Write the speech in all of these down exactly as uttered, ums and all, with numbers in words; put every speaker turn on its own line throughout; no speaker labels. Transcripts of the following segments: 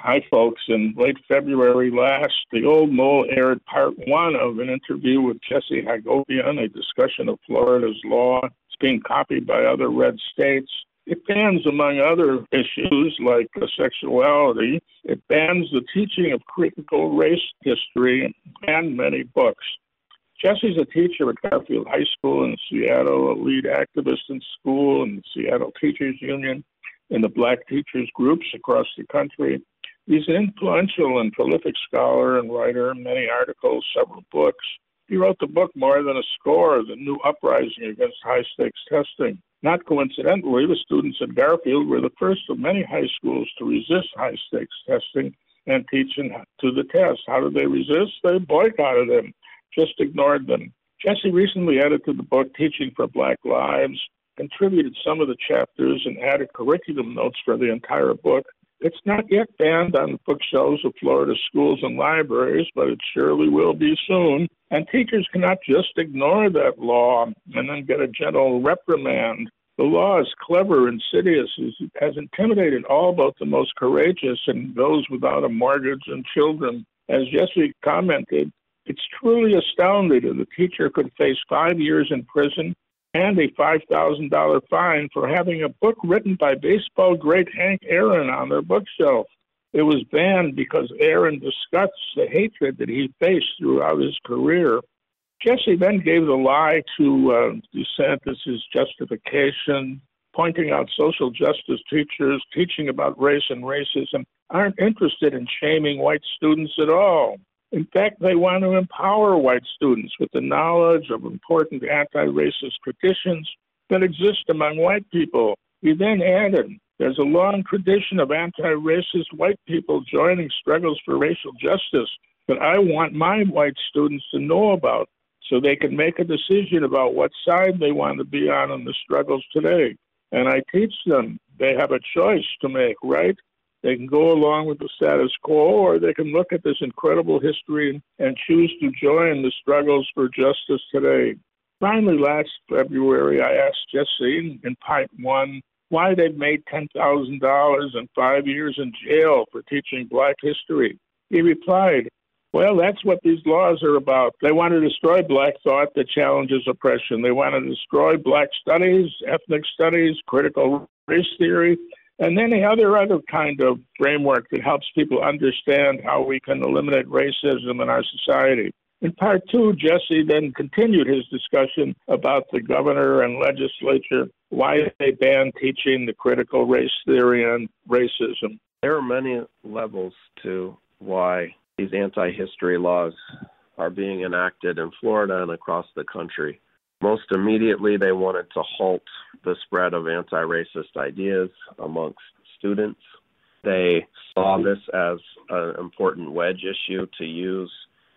Hi, folks. In late February last, The Old Mole aired part one of an interview with Jesse Hagopian, a discussion of Florida's law. It's being copied by other red states. It bans, among other issues like uh, sexuality, it bans the teaching of critical race history and many books. Jesse's a teacher at Garfield High School in Seattle, a lead activist in school in the Seattle Teachers Union, in the Black teachers groups across the country. He's an influential and prolific scholar and writer, many articles, several books. He wrote the book More Than a Score, The New Uprising Against High-Stakes Testing. Not coincidentally, the students at Garfield were the first of many high schools to resist high-stakes testing and teaching to the test. How did they resist? They boycotted them, just ignored them. Jesse recently edited the book Teaching for Black Lives, contributed some of the chapters, and added curriculum notes for the entire book. It's not yet banned on the bookshelves of Florida schools and libraries, but it surely will be soon. And teachers cannot just ignore that law and then get a gentle reprimand. The law is clever, insidious, has intimidated all but the most courageous and those without a mortgage and children. As Jesse commented, it's truly astounding that a teacher could face five years in prison and a five thousand dollars fine for having a book written by baseball great Hank Aaron on their bookshelf. It was banned because Aaron discussed the hatred that he faced throughout his career. Jesse then gave the lie to uh, DeSantis' justification, pointing out social justice teachers teaching about race and racism aren't interested in shaming white students at all. In fact, they want to empower white students with the knowledge of important anti-racist traditions that exist among white people. He then added, there's a long tradition of anti-racist white people joining struggles for racial justice that I want my white students to know about so they can make a decision about what side they want to be on in the struggles today. And I teach them they have a choice to make, right? They can go along with the status quo, or they can look at this incredible history and choose to join the struggles for justice today. Finally, last February, I asked Jesse in part one why they'd made ten thousand dollars and five years in jail for teaching Black history. He replied, well, that's what these laws are about. They want to destroy Black thought that challenges oppression. They want to destroy Black studies, ethnic studies, critical race theory, and any other other kind of framework that helps people understand how we can eliminate racism in our society. In part two, Jesse then continued his discussion about the governor and legislature, why they banned teaching the critical race theory and racism.
There are many levels to why these anti-history laws are being enacted in Florida and across the country. Most immediately, they wanted to halt the spread of anti-racist ideas amongst students. They saw this as an important wedge issue to use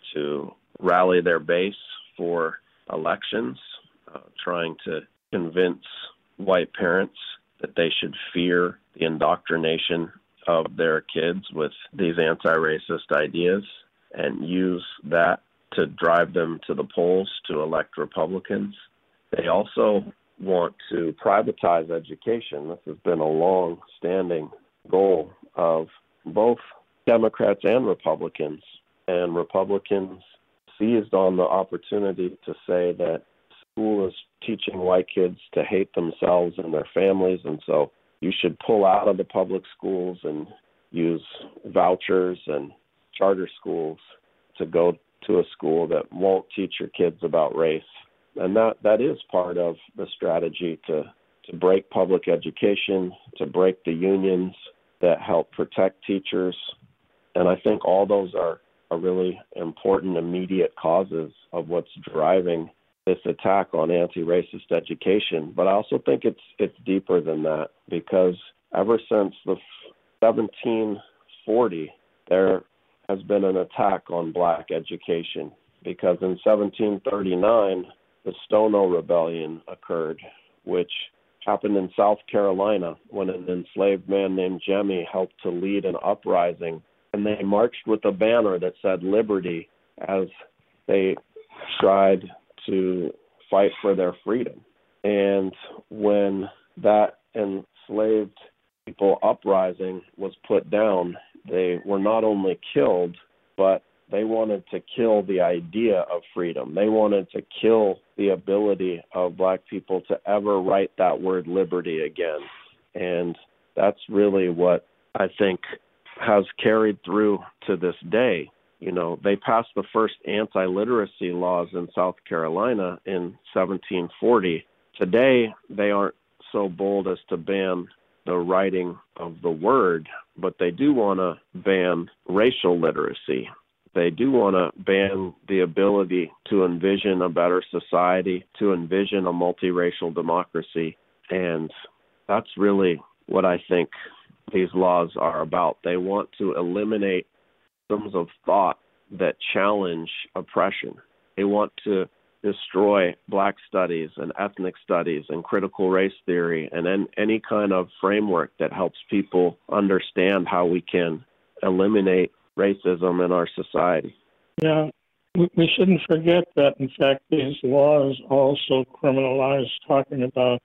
to rally their base for elections, uh, trying to convince white parents that they should fear the indoctrination of their kids with these anti-racist ideas and use that to drive them to the polls to elect Republicans. They also want to privatize education. This has been a long-standing goal of both Democrats and Republicans. And Republicans seized on the opportunity to say that school is teaching white kids to hate themselves and their families, and so you should pull out of the public schools and use vouchers and charter schools to go to a school that won't teach your kids about race. And that, that is part of the strategy to, to break public education, to break the unions that help protect teachers. And I think all those are, are really important immediate causes of what's driving this attack on anti-racist education. But I also think it's it's deeper than that, because ever since the seventeen forty, there has been an attack on Black education, because in seventeen thirty-nine, the Stono Rebellion occurred, which happened in South Carolina when an enslaved man named Jemmy helped to lead an uprising, and they marched with a banner that said liberty as they tried to fight for their freedom. And when that enslaved people uprising was put down, they were not only killed, but they wanted to kill the idea of freedom. They wanted to kill the ability of Black people to ever write that word liberty again. And that's really what I think has carried through to this day. You know, they passed the first anti-literacy laws in South Carolina in seventeen forty. Today, they aren't so bold as to ban the writing of the word, but they do want to ban racial literacy. They do want to ban the ability to envision a better society, to envision a multiracial democracy. And that's really what I think these laws are about. They want to eliminate systems of thought that challenge oppression. They want to destroy Black studies and ethnic studies and critical race theory and en- any kind of framework that helps people understand how we can eliminate racism in our society.
Yeah, we, we shouldn't forget that, in fact, these laws also criminalize talking about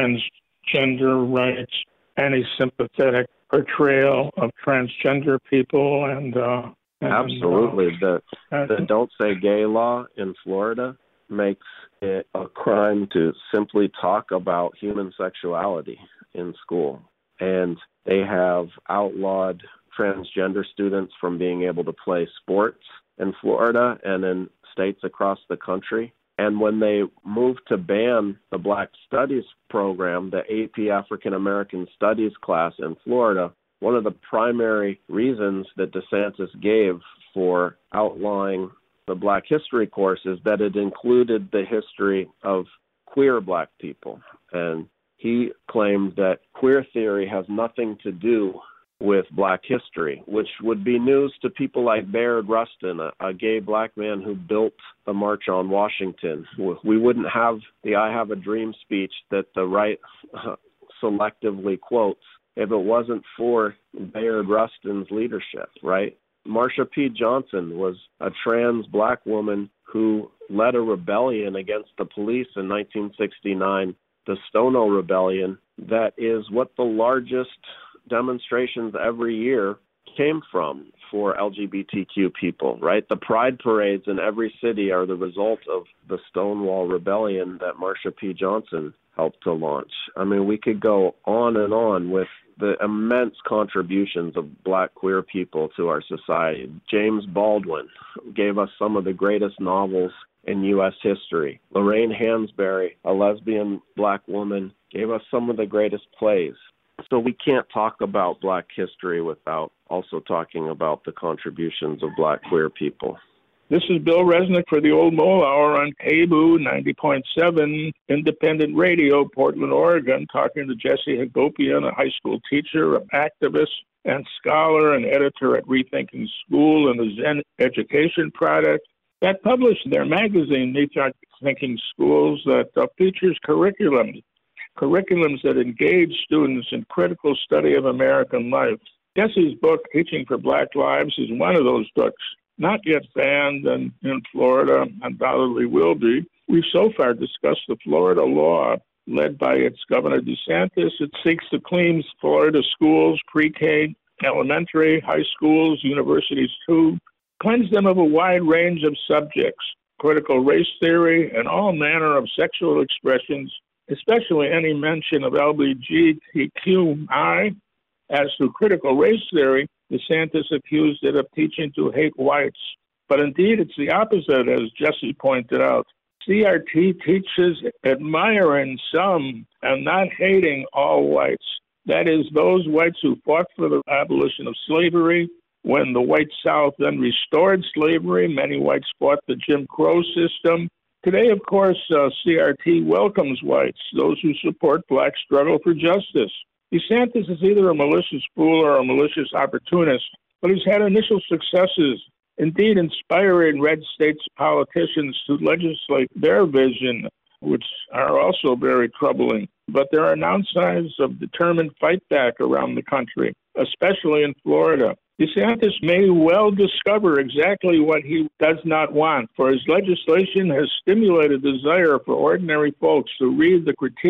transgender rights, any sympathetic portrayal of transgender people, and uh, and,
absolutely.
Uh,
the the Don't Say Gay law in Florida makes it a crime to simply talk about human sexuality in school, and they have outlawed transgender students from being able to play sports in Florida and in states across the country. And when they moved to ban the Black Studies program, the A P African American Studies class in Florida, one of the primary reasons that DeSantis gave for outlawing the Black History course is that it included the history of queer Black people. And he claimed that queer theory has nothing to do with Black history, which would be news to people like Bayard Rustin, a, a gay Black man who built the March on Washington. We wouldn't have the I Have a Dream speech that the right uh, selectively quotes if it wasn't for Bayard Rustin's leadership, right? Marsha P. Johnson was a trans Black woman who led a rebellion against the police in nineteen sixty-nine, the Stono Rebellion, that is what the largest demonstrations every year came from for L G B T Q people, right? The pride parades in every city are the result of the Stonewall Rebellion that Marsha P. Johnson helped to launch. I mean, we could go on and on with the immense contributions of Black queer people to our society. James Baldwin gave us some of the greatest novels in U S history. Lorraine Hansberry, a lesbian Black woman, gave us some of the greatest plays. So we can't talk about Black history without also talking about the contributions of Black queer people.
This is Bill Resnick for the Old Mole Hour on K B O O ninety point seven Independent Radio, Portland, Oregon, talking to Jesse Hagopian, a high school teacher, an activist, and scholar and editor at Rethinking School and the Zen Education Project, that published their magazine, Rethinking Schools, that uh, features curriculums, curriculums that engage students in critical study of American life. Jesse's book, Teaching for Black Lives, is one of those books, not yet banned and in Florida, undoubtedly will be. We've so far discussed the Florida law led by its Governor DeSantis. It seeks to clean Florida schools, pre-K, elementary, high schools, universities too, cleanse them of a wide range of subjects, critical race theory, and all manner of sexual expressions, especially any mention of L G B T Q I. As to critical race theory, DeSantis accused it of teaching to hate whites. But indeed, it's the opposite, as Jesse pointed out. C R T teaches admiring some and not hating all whites. That is, those whites who fought for the abolition of slavery. When the white South then restored slavery, many whites fought the Jim Crow system. Today, of course, uh, C R T welcomes whites, those who support Black struggle for justice. DeSantis is either a malicious fool or a malicious opportunist, but he's had initial successes, indeed inspiring red states politicians to legislate their vision, which are also very troubling. But there are now signs of determined fight back around the country, especially in Florida. DeSantis may well discover exactly what he does not want, for his legislation has stimulated desire for ordinary folks to read the critique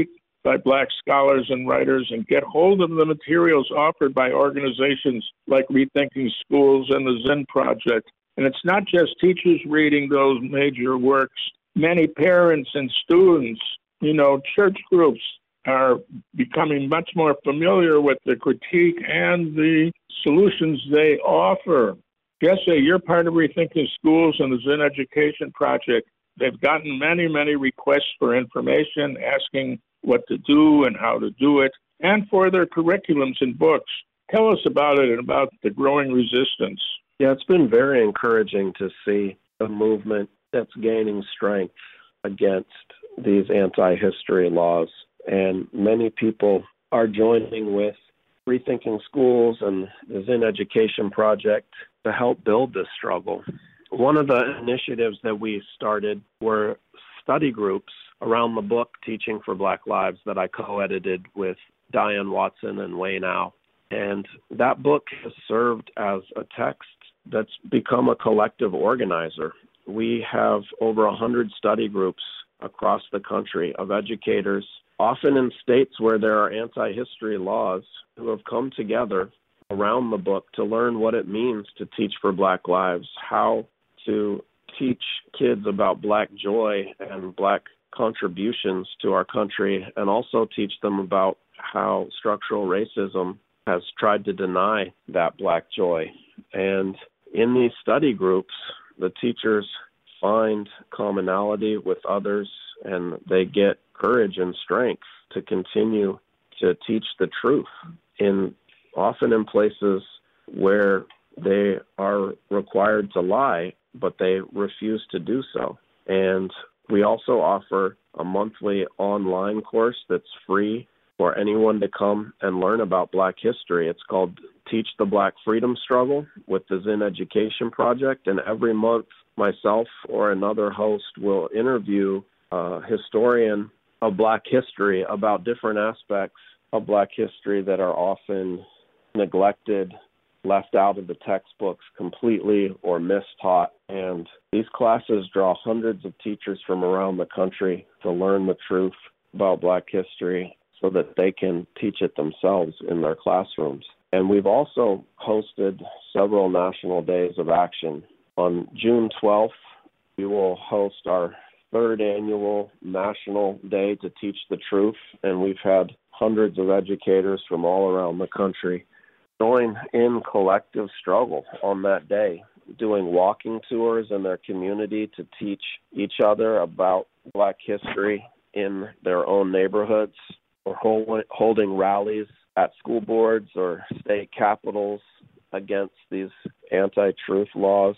by Black scholars and writers and get hold of the materials offered by organizations like Rethinking Schools and the Zinn Project. And it's not just teachers reading those major works. Many parents and students, you know, church groups are becoming much more familiar with the critique and the solutions they offer. Jesse, you're part of Rethinking Schools and the Zinn Education Project. They've gotten many, many requests for information, asking what to do and how to do it, and for their curriculums and books. Tell us about it and about the growing resistance.
Yeah, it's been very encouraging to see a movement that's gaining strength against these anti-history laws. And many people are joining with Rethinking Schools and the Zinn Education Project to help build this struggle. One of the initiatives that we started were study groups around the book Teaching for Black Lives that I co-edited with Diane Watson and Wayne Au. And that book has served as a text that's become a collective organizer. We have over one hundred study groups across the country of educators, often in states where there are anti-history laws, who have come together around the book to learn what it means to teach for Black lives, how to teach kids about Black joy and Black contributions to our country, and also teach them about how structural racism has tried to deny that Black joy. And in these study groups, the teachers find commonality with others, and they get courage and strength to continue to teach the truth, in often in places where they are required to lie, but they refuse to do so. And we also offer a monthly online course that's free for anyone to come and learn about Black history. It's called Teach the Black Freedom Struggle with the Zinn Education Project. And every month, myself or another host will interview a historian of Black history about different aspects of Black history that are often neglected, left out of the textbooks completely, or mistaught. And these classes draw hundreds of teachers from around the country to learn the truth about Black history so that they can teach it themselves in their classrooms. And we've also hosted several national days of action. On June twelfth, we will host our third annual National Day to Teach the Truth, and we've had hundreds of educators from all around the country join in collective struggle on that day, doing walking tours in their community to teach each other about Black history in their own neighborhoods, or hold, holding rallies at school boards or state capitals against these anti-truth laws.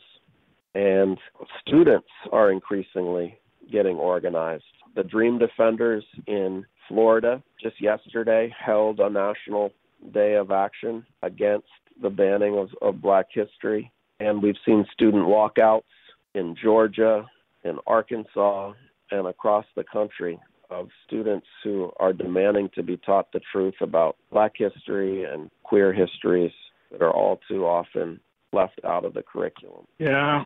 And students are increasingly getting organized. The Dream Defenders in Florida just yesterday held a national day of action against the banning of, of Black history. And we've seen student walkouts in Georgia, in Arkansas, and across the country of students who are demanding to be taught the truth about Black history and queer histories that are all too often left out of the curriculum.
Yeah,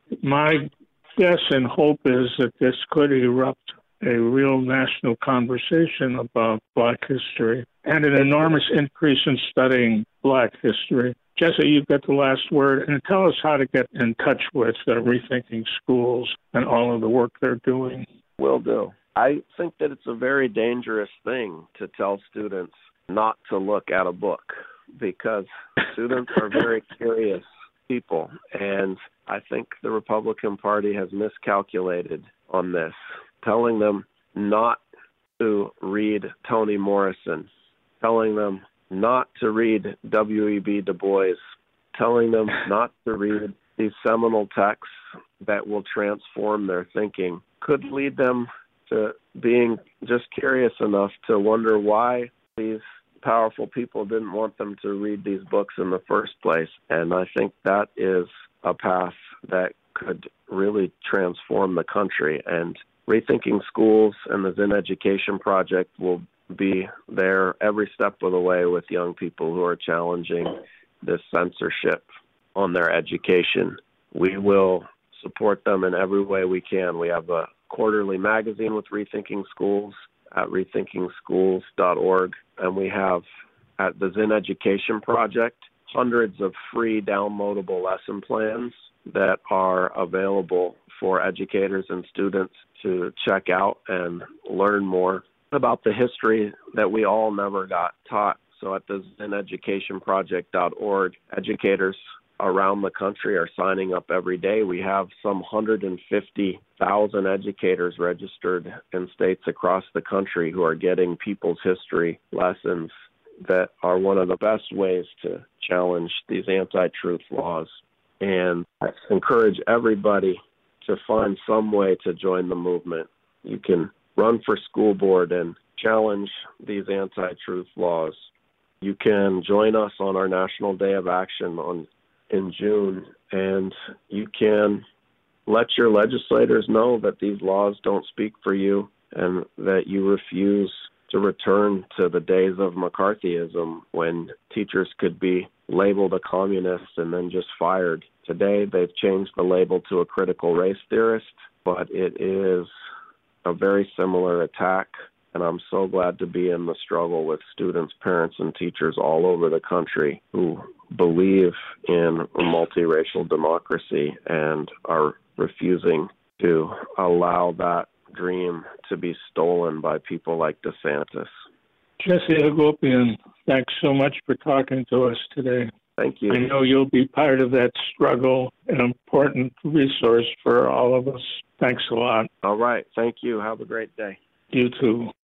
my guess and hope is that this could erupt a real national conversation about Black history and an enormous increase in studying Black history. Jesse, you've got the last word, and tell us how to get in touch with uh, Rethinking Schools and all of the work they're doing.
Will do. I think that it's a very dangerous thing to tell students not to look at a book, because students are very curious people, and I think the Republican Party has miscalculated on this, telling them not to read Toni Morrison, telling them not to read W E B Du Bois, telling them not to read these seminal texts that will transform their thinking, could lead them to being just curious enough to wonder why these powerful people didn't want them to read these books in the first place. And I think that is a path that could really transform the country. And Rethinking Schools and the Zinn Education Project will be there every step of the way with young people who are challenging this censorship on their education. We will support them in every way we can. We have a quarterly magazine with Rethinking Schools, at rethinking schools dot org. And we have at the Zen Education Project hundreds of free downloadable lesson plans that are available for educators and students to check out and learn more about the history that we all never got taught. So at the zen education project dot org, educators around the country are signing up every day. We have some one hundred fifty thousand educators registered in states across the country who are getting people's history lessons that are one of the best ways to challenge these anti-truth laws. And I encourage everybody to find some way to join the movement. You can run for school board and challenge these anti-truth laws. You can join us on our National Day of Action on in June, and you can let your legislators know that these laws don't speak for you and that you refuse to return to the days of McCarthyism when teachers could be labeled a communist and then just fired. Today, they've changed the label to a critical race theorist, but it is a very similar attack, and I'm so glad to be in the struggle with students, parents, and teachers all over the country who believe in a multiracial democracy and are refusing to allow that dream to be stolen by people like DeSantis.
Jesse Hagopian, thanks so much for talking to us today.
Thank you.
I know you'll be part of that struggle, an important resource for all of us. Thanks a lot.
All right. Thank you. Have a great day.
You too.